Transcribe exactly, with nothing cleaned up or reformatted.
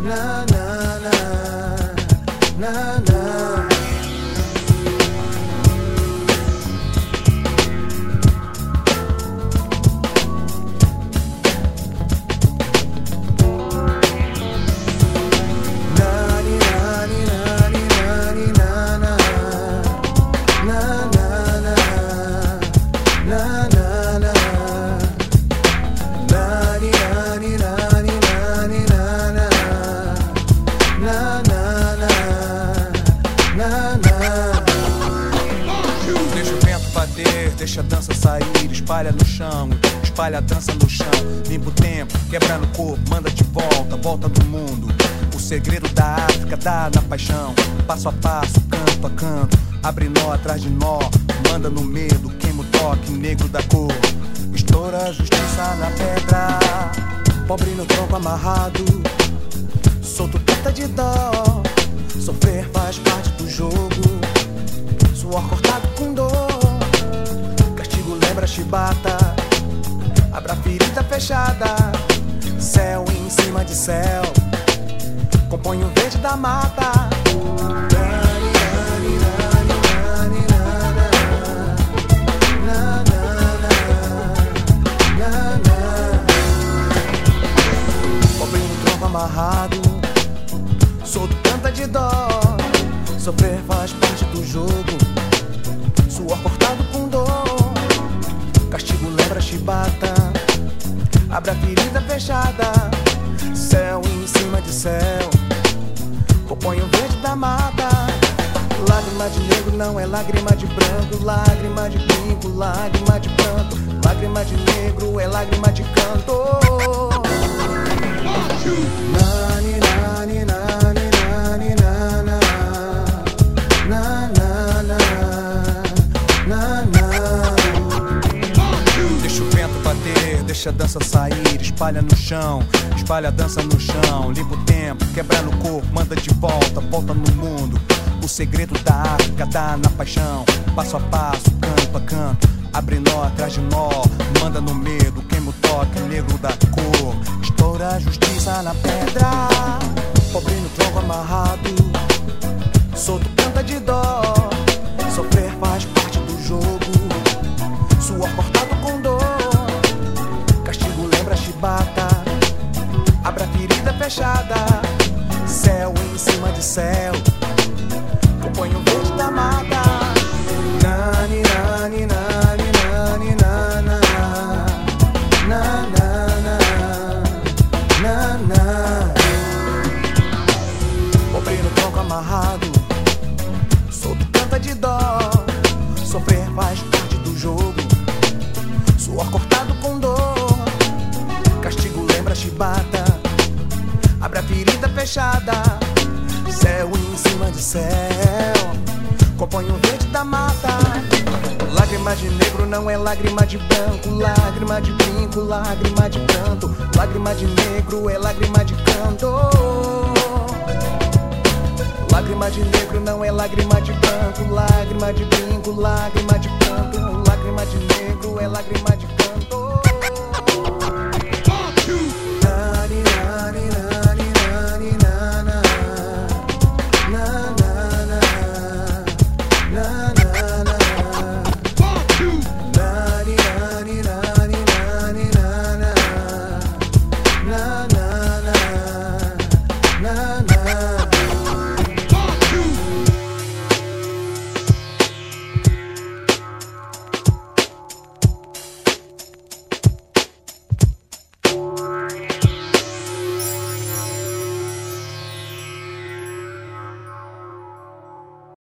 na na na na na. Deixa a dança sair, espalha no chão, espalha a dança no chão. Limpa o tempo, quebra no corpo, manda de volta, volta do mundo. O segredo da África dá na paixão, passo a passo, canto a canto. Abre nó atrás de nó, manda no medo, queima o toque negro da cor. Estoura a justiça na pedra, pobre no tronco amarrado, solto tenta de dó. Sofrer faz parte do jogo, suor cortado com dor. Lembra chibata, abra a ferida fechada. Céu em cima de céu, compõe o verde da mata. Pobre no tronco amarrado, solto canta de dó. Sofrer faz parte do jogo, suor cortado com dor. Castigo lembra chibata, abre a ferida fechada. Céu em cima de céu, compõe o verde da mata. Lágrima de negro não é lágrima de branco, lágrima de brinco, lágrima de pranto. Lágrima de negro é lágrima de canto. Nani, nani, nani, nani, nana. Na, na, na, na, na. Deixa a dança sair, espalha no chão, espalha a dança no chão. Limpa o tempo, quebra no corpo, manda de volta, volta no mundo. O segredo da África dá na paixão, passo a passo, canto a canto. Abre nó atrás de nó, manda no medo, queima o toque negro da cor. Estoura a justiça na pedra, pobre no tronco amarrado, solto canta de dó. Sofrer faz parte do jogo, suor cortado com dor. Chibata, abra a ferida fechada. Céu em cima de céu, compõe o verde da mata. Nani, nani, nani, nani, nana. Na, na, na, na, na. Pobre no tronco amarrado, solto canta de dó. Sofrer faz parte do jogo, suor cortado com dor. Castigo lembra chibata, abre a ferida fechada. Céu em cima de céu, compõe o verde da mata. Lágrima de negro não é lágrima de branco, lágrima de brinco, lágrima de canto. Lágrima de negro é lágrima de canto. Lágrima de negro não é lágrima de branco, lágrima de brinco, lágrima de canto. Lágrima de negro é lágrima de canto.